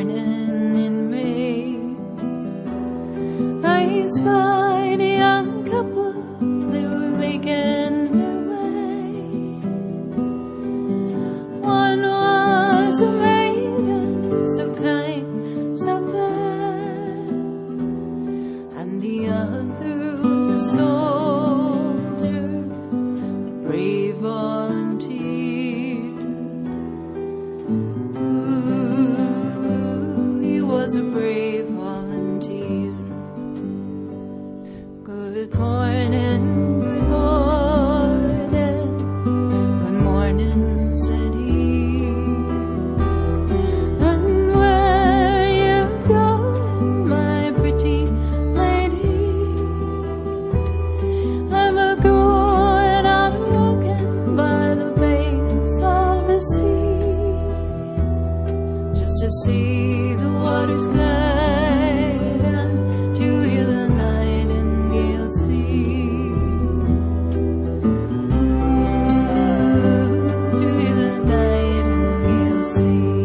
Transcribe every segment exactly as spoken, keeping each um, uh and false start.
morning in May, I spied a young couple, they were making their way. One was a maiden, so kind, so fair, and the other was a soldier, a brave volunteer. Ooh, he was a brave volunteer. Good morning, good morning, good morning, said he. And where you going, my pretty lady? I'm a going out walking by the banks of the sea, just to see the waters glide and to hear the nightingale sing. Ooh, to hear the nightingale sing.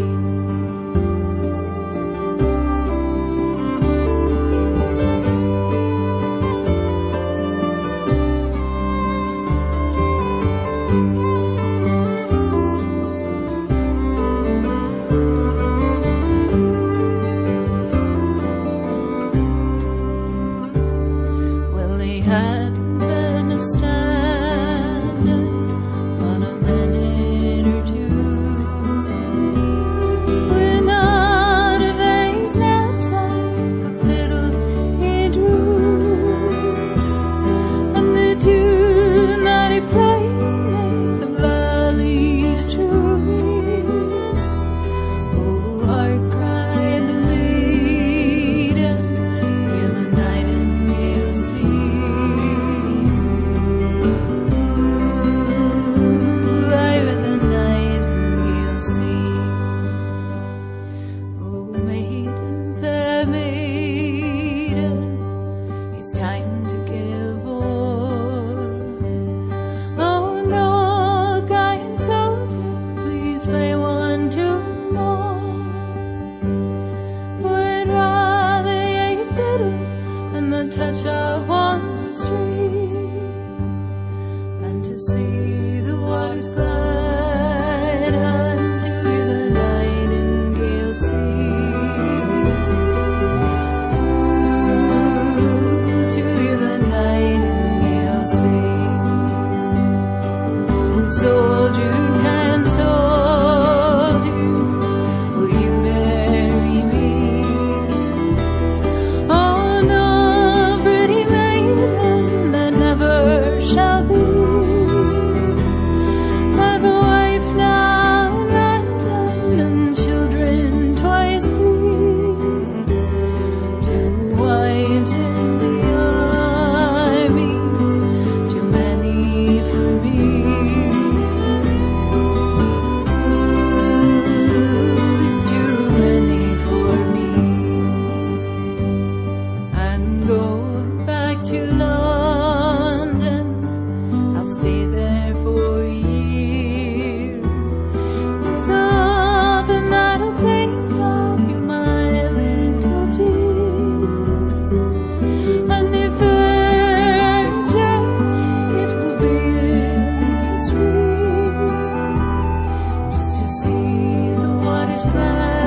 Well, they had been a standing on a minute or two, when out of his knapsack a fiddle he drew, and the tune that he played made the valleys true. Oh, hark, cried the maiden, hear the nightingale sing. Ooh, I hear the nightingale sing. Oh, maiden, fair maiden, it's time to give o'er. Oh, no, kind soldier, please play one tune more. But rather a fiddle and the touch of one string, than to see the waters glide and to hear the nightingale sing. Ooh, to hear the nightingale sing. Soldier, kind soldier, will you marry me? Oh, no, pretty maiden, that never shall be. I've a wife now in London and children twice three, two wives in the armies, too many for me. Ooh, it's too many for me. I'm going back to London, I'll stay there for a year. It's often that I think of you, my little dear, and if ever it will be this way, just to see the waters glide